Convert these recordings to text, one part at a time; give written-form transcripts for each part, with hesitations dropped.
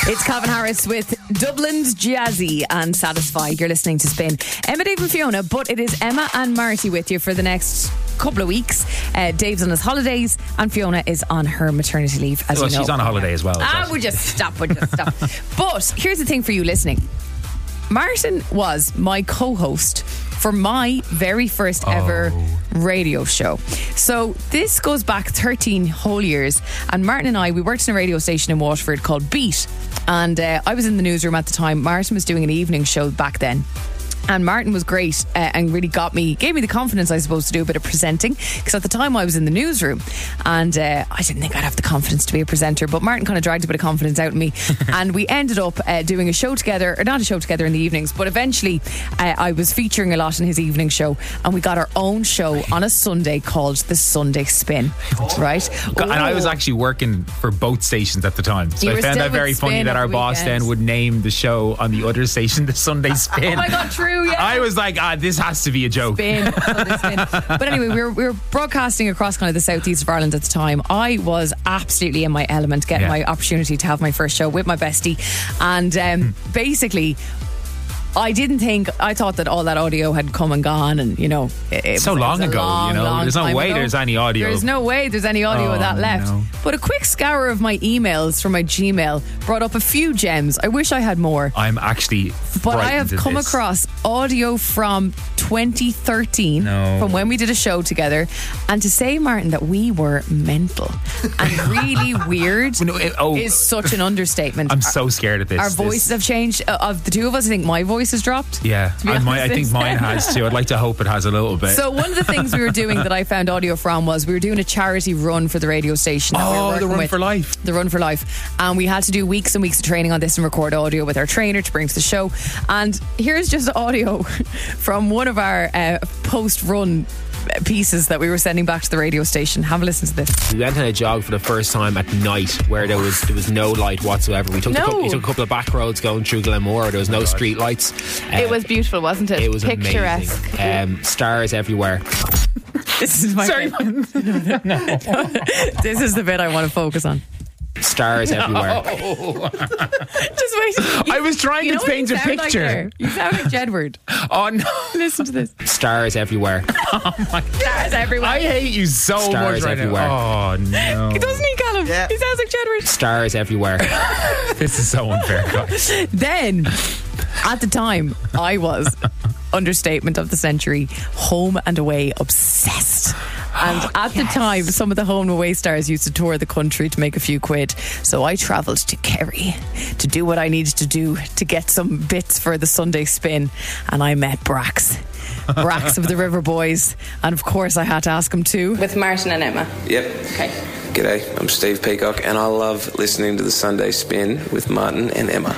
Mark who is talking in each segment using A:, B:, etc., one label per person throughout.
A: It's Calvin Harris with Dublin's Jazzy and Satisfy. You're listening to Spin. Emma, Dave and Fiona, but it is Emma and Marty with you for the next couple of weeks. Dave's on his holidays and Fiona is on her maternity leave, as you know.
B: She's on a holiday as well.
A: We'll just stop. But here's the thing for you listening. Martin was my co-host for my very first ever radio show. So this goes back 13 whole years, and Martin and I, we worked in a radio station in Waterford called Beat, and I was in the newsroom at the time. Martin was doing an evening show back then. And Martin was great and really gave me the confidence, I suppose, to do a bit of presenting, because at the time I was in the newsroom and I didn't think I'd have the confidence to be a presenter, but Martin kind of dragged a bit of confidence out of me and we ended up doing a show together, or not a show together in the evenings, but eventually I was featuring a lot in his evening show, and we got our own show on a Sunday called The Sunday Spin, right?
B: And I was actually working for both stations at the time, so I found that very funny that our boss then would name the show on the other station The Sunday Spin.
A: Oh my God, true. Yeah.
B: I was like, this has to be a joke.
A: Spin. But anyway, we were broadcasting across kind of the southeast of Ireland at the time. I was absolutely in my element, getting my opportunity to have my first show with my bestie, and basically I thought that all that audio had come and gone, and you know, it
B: so
A: was
B: long ago,
A: long,
B: there's no way there's any audio.
A: There's no way there's any audio of that left.
B: No.
A: But a quick scour of my emails from my Gmail brought up a few gems. I wish I had more.
B: I'm actually
A: But I have come across audio from 2013 from when we did a show together, and to say, Martin, that we were mental and really weird is such an understatement.
B: I'm so scared of this.
A: Our voices have changed. Of the two of us, I think my voice has dropped.
B: Yeah, I think mine has too. I'd like to hope it has a little bit.
A: So one of the things we were doing that I found audio from was we were doing a charity run for the radio station.
B: The Run for Life.
A: The Run for Life. And we had to do weeks and weeks of training on this and record audio with our trainer to bring to the show. And here's just audio from one of our post-run pieces that we were sending back to the radio station. Have a listen to this.
C: We went on a jog for the first time at night where there was no light whatsoever. We took a couple of back roads going through Glenmore. There was no street lights.
A: It was beautiful, wasn't it?
C: It was
A: picturesque.
C: Amazing. Stars everywhere.
A: This is my bit. No. This is the bit I want to focus on.
C: Stars everywhere.
A: Just wait.
B: I was trying to paint a picture.
A: Like you sound like Jedward.
B: Oh no.
A: Listen to this.
C: Stars everywhere.
B: Oh my God.
A: Stars everywhere.
B: I hate you so
C: Stars
B: much right
C: everywhere.
B: now. Oh no.
A: Doesn't he, Callum?
C: Yeah.
A: He sounds like Jedward.
C: Stars everywhere.
B: This is so unfair, guys.
A: Then, at the time, I was, understatement of the century, home and away obsessed. And at the time, some of the home and away stars used to tour the country to make a few quid. So I travelled to Kerry to do what I needed to do to get some bits for the Sunday Spin. And I met Brax of the River Boys. And of course, I had to ask him too. With Martin and Emma.
D: Yep.
A: Okay.
D: G'day, I'm Steve Peacock, and I love listening to the Sunday Spin with Martin and Emma.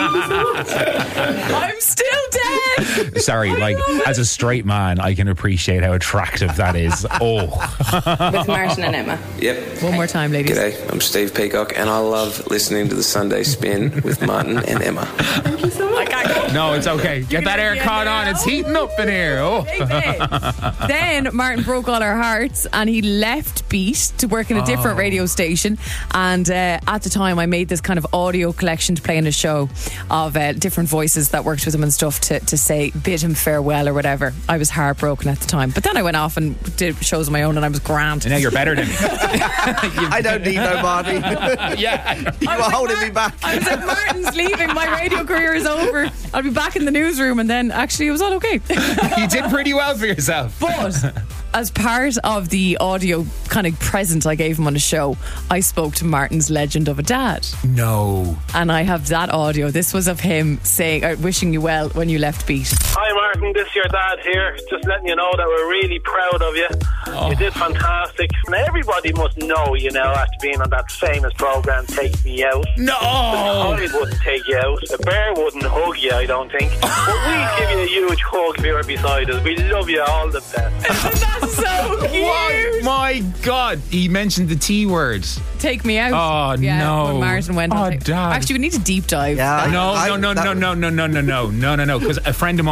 A: I'm still dead.
B: Sorry, as a straight man, I can appreciate how attractive that is.
A: With Martin and Emma.
D: Yep.
A: One more time, ladies.
D: G'day, I'm Steve Peacock, and I love listening to the Sunday Spin with Martin and Emma.
A: Thank you so much.
B: No, it's okay. Get that aircon on. It's heating up in here.
A: Then Martin broke all our hearts and he left Beat to work in a different radio station, and at the time I made this kind of audio collection to play in a show of different voices that worked with him and stuff to say bid him farewell or whatever. I was heartbroken at the time, but then I went off and did shows on my own and I was grand.
B: And now you're better than me.
E: I don't need nobody.
B: Yeah.
E: You were holding me back.
A: I was like, Martin's leaving, my radio career is over, I'll be back in the newsroom. And then actually it was all okay.
B: You did pretty well for yourself.
A: But as part of the audio kind of present I gave him on the show, I spoke to Martin's legend of a dad.
B: No.
A: And I have that audio. This was of him saying, wishing you well when you left Beat.
F: Hi Martin, this is your dad here. Just letting you know that we're really proud of you. You did fantastic. And everybody must know, after being on that famous programme, Take Me Out.
B: No.
F: Holly wouldn't take you out. The bear wouldn't hug you, I don't think. But we'd give you a huge hug if you were beside us. We love you all the best.
A: That's so cute.
B: What? My God. He mentioned the T word.
A: Take Me Out.
B: Oh,
A: yeah,
B: no.
A: When Martin went on.
B: Dad.
A: Actually, we need to deep dive.
E: Yeah,
B: No. Because a friend of mine actually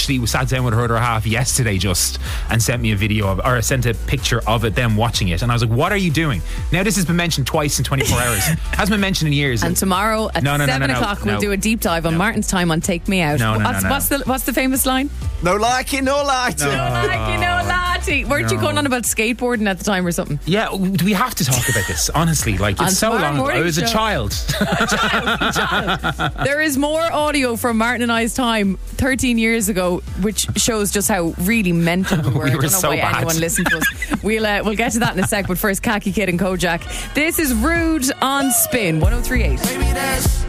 B: actually sat down with her other half yesterday just and sent me a video of, or sent a picture of it, them watching it. And I was like, what are you doing? Now this has been mentioned twice in 24 hours. Hasn't been mentioned in years.
A: And tomorrow at 7 o'clock we'll do a deep dive on Martin's time on Take Me Out. What's the famous line?
E: No likey, no lighty.
A: No likey, no lighty. Weren't you going on about skateboarding at the time or something?
B: Yeah, do we have to talk about this? Honestly, like it's so long ago. I was a child.
A: A child. There is more audio from Martin and I's time 13 years ago, which shows just how really mental we were. I don't know
B: so
A: why
B: bad.
A: anyone listened to us. We'll get to that in a sec, but first, Khaki Kid and Kojak. This is Rude on Spin 103.8.
G: Baby, that's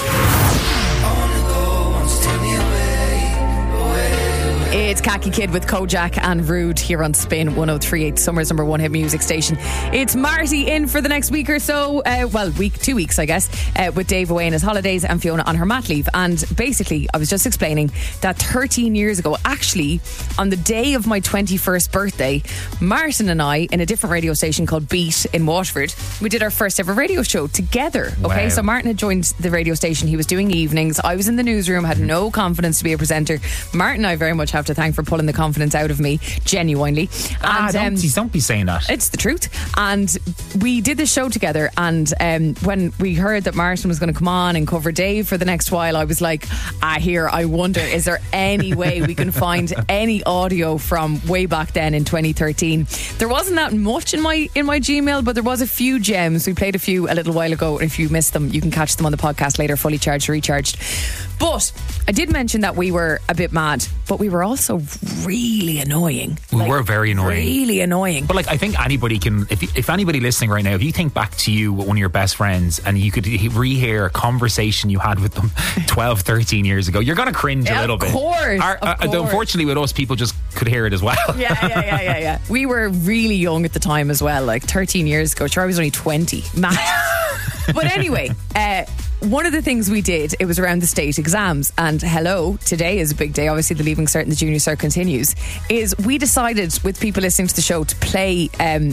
A: It's Khaki Kid with Kojak and Rude here on Spin 103.8, Summer's number one hit music station. It's Marty in for the next week or so. 2 weeks, I guess, with Dave away on his holidays and Fiona on her mat leave. And basically, I was just explaining that 13 years ago, actually, on the day of my 21st birthday, Martin and I, in a different radio station called Beat in Waterford, we did our first ever radio show together. Okay, so Martin had joined the radio station. He was doing evenings. I was in the newsroom, had no confidence to be a presenter. Martin, I very much have to thank for pulling the confidence out of me, genuinely. And
B: don't be saying that.
A: It's the truth. And we did this show together, and when we heard that Martin was going to come on and cover Dave for the next while, I was like, I wonder, is there any way we can find any audio from way back then in 2013? There wasn't that much in my Gmail, but there was a few gems. We played a few a little while ago. If you missed them, you can catch them on the podcast later, fully charged, recharged. But I did mention that we were a bit mad, but we were also really annoying.
B: We were very annoying.
A: Really annoying.
B: But I think anybody can, if anybody listening right now, if you think back to you, one of your best friends, and you could rehear a conversation you had with them 12, 13 years ago, you're going to cringe a little bit.
A: Of course.
B: Unfortunately, with us, people just could hear it as well.
A: Yeah. We were really young at the time as well, like 13 years ago. Sure, I was only 20. Matt. But anyway, one of the things we did, it was around the state exams, and today is a big day, obviously the Leaving Cert and the Junior Cert continues, is we decided with people listening to the show to play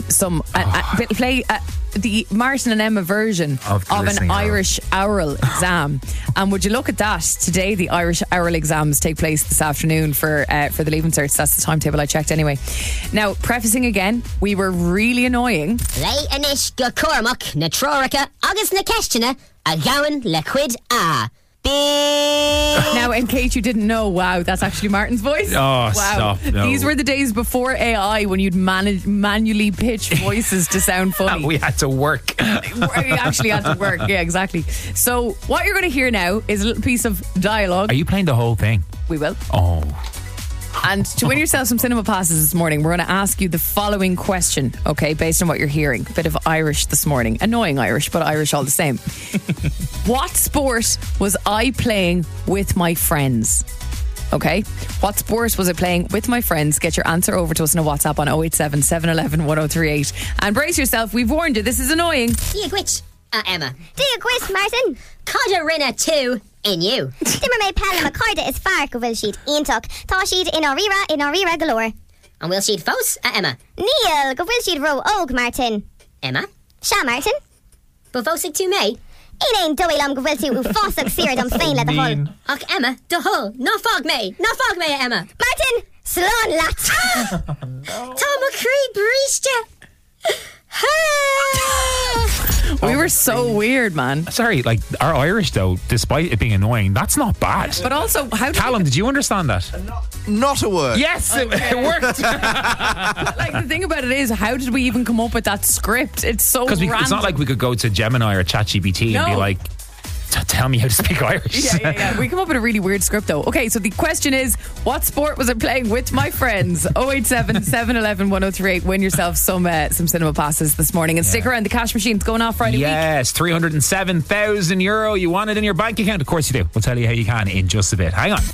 A: the Martin and Emma version of an Irish oral exam. And would you look at that, today the Irish oral exams take place this afternoon for the Leaving Certs. That's the timetable I checked anyway. Now, prefacing again, we were really annoying.
H: Lei anish go Cormac na Trorica agus na Keshtina a gowan le quid a.
A: Now, in case you didn't know, wow, that's actually Martin's voice.
B: Oh,
A: wow.
B: Stop. No.
A: These were the days before AI, when you'd manually pitch voices to sound funny.
B: We had to work.
A: We actually had to work. Yeah, exactly. So what you're going to hear now is a little piece of dialogue.
B: Are you playing the whole thing?
A: We will.
B: Oh.
A: And to win yourself some cinema passes this morning, we're going to ask you the following question, okay, based on what you're hearing. A bit of Irish this morning. Annoying Irish, but Irish all the same. What sport was I playing with my friends? Okay, what sport was I playing with my friends? Get your answer over to us in a WhatsApp on 087 711 1038. And brace yourself, we've warned you, this is annoying.
H: Diagwitch, Emma. Diagwitch, Martin. Cada rinna 2 in you.
I: Dimmer mé pelle McCarda is far go bhfuil siad ionach. Tá siad in áríra galore.
H: And will siad fós, Emma?
I: Níl, go bhfuil siad ro óg, Martin.
H: Emma?
I: Sha, Martin?
H: But fósig tú mé?
I: Inéin dóilam go bhfuil tú ú fásach siar dom féin le the hull.
H: Ach, Emma, the hull. No fog me, Emma.
I: Martin, slán lat.
H: Tá ma crí bríste.
A: We were so weird, man.
B: Sorry, our Irish though, despite it being annoying, that's not bad.
A: But also,
B: Callum, did you understand that?
E: Not a word.
B: Yes, it worked.
A: The thing about it is, how did we even come up with that script? It's so random.
B: It's not like we could go to Gemini or ChatGPT and be like, tell me how to speak Irish.
A: Yeah. We come up with a really weird script though. Okay, so the question is, what sport was I playing with my friends? 087 711 1038. Win yourself some cinema passes this morning. And stick around, the cash machine's going off Friday week.
B: Yes, €307,000. You want it in your bank account? Of course you do. We'll tell you how you can in just a bit. Hang on.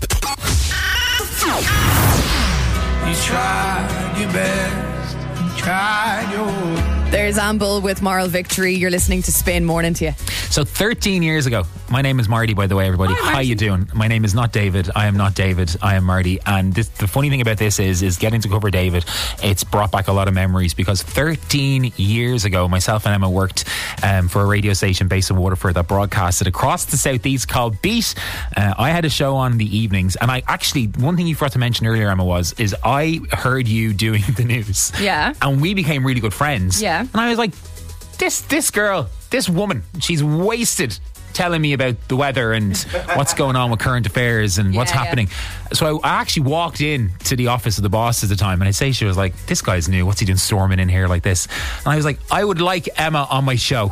G: You tried your best, you tried your
A: There's Amble with Moral Victory. You're listening to Spin. Morning to you.
B: So 13 years ago, my name is Marty, by the way, everybody.
A: Hi,
B: How you doing? My name is not David. I am not David. I am Marty. And the funny thing about this is getting to cover David, it's brought back a lot of memories because 13 years ago, myself and Emma worked for a radio station based in Waterford that broadcasted across the southeast called Beat. I had a show on the evenings, and I actually, one thing you forgot to mention earlier, Emma, is I heard you doing the news.
A: Yeah.
B: And we became really good friends.
A: Yeah.
B: And I was like, this girl, this woman, she's wasted telling me about the weather and what's going on with current affairs and what's happening. So I actually walked in to the office of the boss at the time, and I'd say she was like, this guy's new, what's he doing storming in here like this? And I was like, I would like Emma on my show.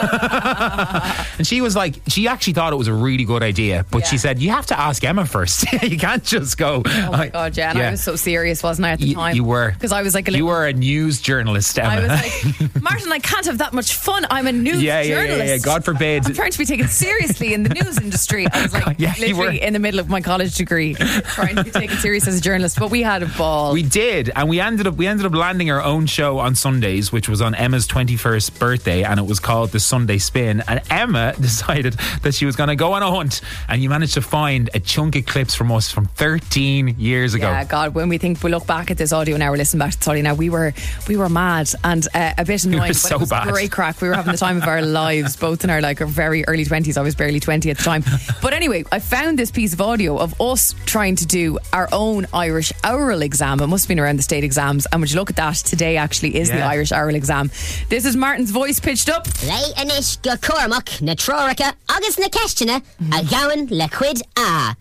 B: And she was like, she actually thought it was a really good idea, but she said, you have to ask Emma first. You can't just go.
A: Oh my God, yeah. And I was so serious, wasn't I, at the time?
B: You were.
A: Because I was like
B: you were a news journalist, Emma.
A: I was like, Martin, I can't have that much fun. I'm a news journalist.
B: Yeah. God forbid.
A: I'm trying to be taken seriously in the news industry. I was like, literally in the middle of my college degree, trying to be taken serious as a journalist. But we had a ball.
B: We did, and we ended up landing our own show on Sundays, which was on Emma's 21st birthday, and it was called the Sunday Spin. And Emma decided that she was going to go on a hunt, and you managed to find a chunk of clips from us from 13 years ago.
A: Yeah, God, when we look back at this audio now, or listen back to this audio now, we were mad and a bit annoying.
B: But it was bad.
A: Great crack. We were having the time of our lives, both in our our very early 20s. I was barely 20 at the time. But anyway, I found this piece of audio of us trying to do our own Irish oral exam. It must have been around the state exams. And would you look at that, today actually is the Irish oral exam. This is Martin's voice pitched up.
H: Lei anish go Cormac na Trorica August na Keshtina a gowan liquid a.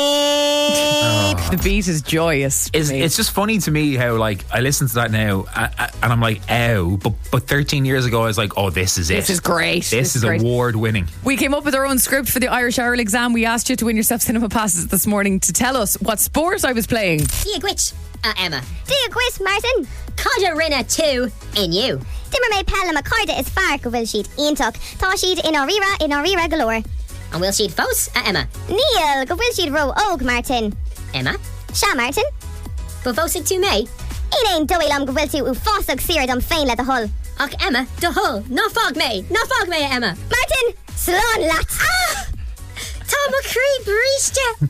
A: The beat is joyous.
B: It's just funny to me how I listen to that now and I'm like, ow, but 13 years ago I was like, oh, this is it.
A: This is great.
B: This is award winning.
A: We came up with our own script for the Irish oral exam. We asked you to win yourself cinema passes this morning to tell us what sport I was playing.
H: Diagwitch, Emma.
I: Diagwitch, Martin.
H: Cada rinna 2 in you.
I: Dimmer me pella macarda is far go will sheet Intok. Tá sheet in Orira galore.
H: And will she'd fos Emma.
I: Neil go will sheet row og Martin.
H: Emma.
I: Sha Martin.
H: But fosig to me.
I: Ein doil am go will to u fosog seared am fain let the hull.
H: Och Emma, the hull. No fog me, Emma.
I: Martin, slán lat.
H: Ah! Tom McCree breached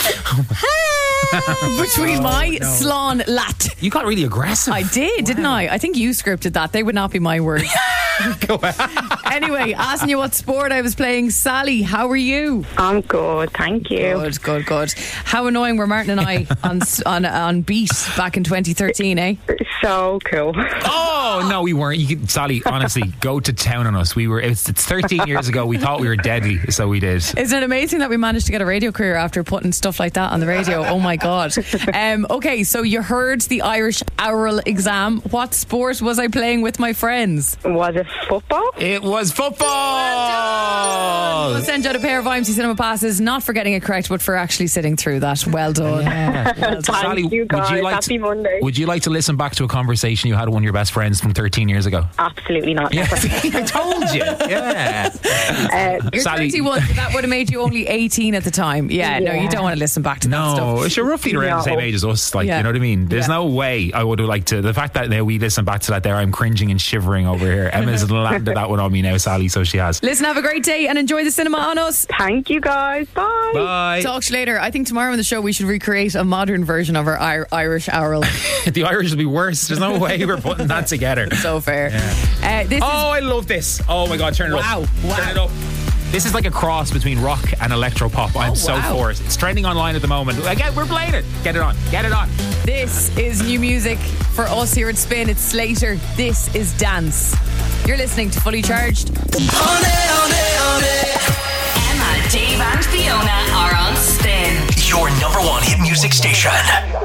A: Between my slán lat.
B: You got really aggressive.
A: I did, didn't I? I think you scripted that. They would not be my words.
B: Go ahead.
A: Anyway, asking you what sport I was playing. Sally, how are you?
G: I'm good, thank you.
A: Good. How annoying were Martin and I on Beat back in 2013, eh?
G: So cool.
B: Oh no, we weren't. Sally, honestly, go to town on us. It's 13 years ago. We thought we were deadly, so we did.
A: Isn't it amazing that we managed to get a radio career after putting stuff like that on the radio? Oh my God. Okay, so you heard the Irish oral exam. What sport was I playing with my friends?
G: Was it football?
B: It was football.
A: We'll send you out a pair of IMC Cinema passes, not for getting it correct, but for actually sitting through that. Well done.
B: Yeah.
G: Well done. Thank you guys. Happy Monday.
B: Would you like to listen back to a conversation you had with one of your best friends from 13 years ago?
G: Absolutely not.
B: Yeah. I told you. Yeah.
A: You're
B: Sally,
A: 31, so that would have made you only 18 at the time. Yeah, no, you don't want to listen back to that stuff.
B: No, you're roughly around the same age as us. You know what I mean? There's no way I would have liked to. The fact that now we listen back to that there, I'm cringing and shivering over here. Emma's landed that one on me now, Sally, so she has.
A: Listen, have a great day and enjoy the cinema on us.
G: Thank you guys. Bye.
B: Bye.
A: Talk to you later. I think tomorrow on the show we should recreate a modern version of our Irish oral.
B: The Irish will be worse. There's no way we're putting that together.
A: So fair.
B: Yeah. I love this. Oh my God, turn it up. Turn it up. This is like a cross between rock and electro pop. I'm so for it. It's trending online at the moment. Again, we're playing it. Get it on.
A: This is new music for us here at Spin. It's Slater. This is Dance. You're listening to Fully Charged.
J: Emma, Dave and Fiona are on Spin.
K: Your number one hit music station.